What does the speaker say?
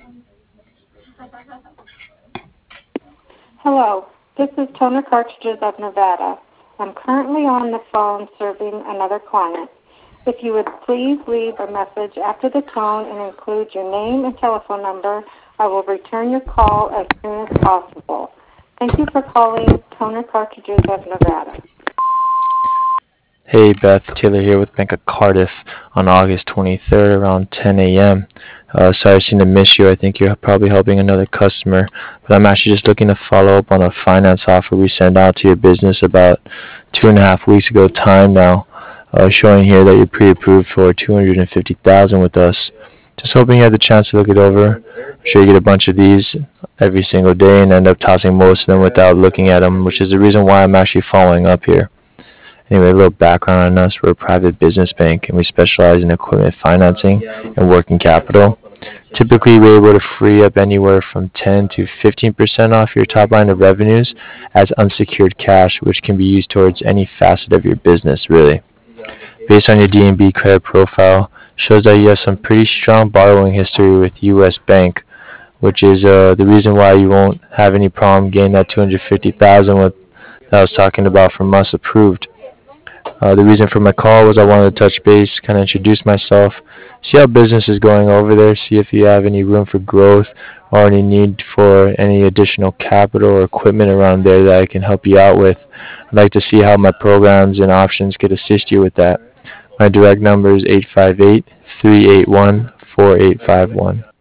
Hello, this is Toner Cartridges of Nevada. I'm currently on the phone serving another client. If you would please leave a message after the tone and include your name and telephone number, I will return your call as soon as possible. Thank you for calling Toner Cartridges of Nevada. Hey Beth, Taylor here with Bank of Cardiff on August 23rd around 10 a.m. Sorry I seem to miss you. I think you're probably helping another customer, but I'm actually just looking to follow up on a finance offer we sent out to your business about 2.5 weeks ago time now, showing here that you're pre-approved for 250,000 with us. Just hoping you had the chance to look it over. I'm sure you get a bunch of these every single day and end up tossing most of them without looking at them, which is the reason why I'm actually following up here. Anyway, a little background on us. We're a private business bank and we specialize in equipment financing and working capital. Typically, we're able to free up anywhere from 10 to 15% off your top line of revenues as unsecured cash, which can be used towards any facet of your business, really. Based on your DNB credit profile, shows that you have some pretty strong borrowing history with U.S. Bank, which is the reason why you won't have any problem getting that 250,000 that I was talking about from us approved. The reason for my call was I wanted to touch base, kind of introduce myself, see how business is going over there, see if you have any room for growth or any need for any additional capital or equipment around there that I can help you out with. I'd like to see how my programs and options could assist you with that. My direct number is 858 381 4851.